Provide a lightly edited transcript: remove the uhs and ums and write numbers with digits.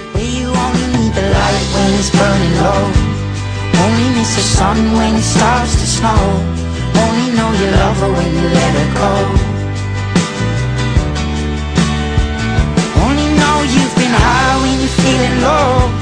where you only need the light when it's burning low, only miss the sun when it starts to snow, only know you love her when you let her go, only know you've been high when you're feeling low.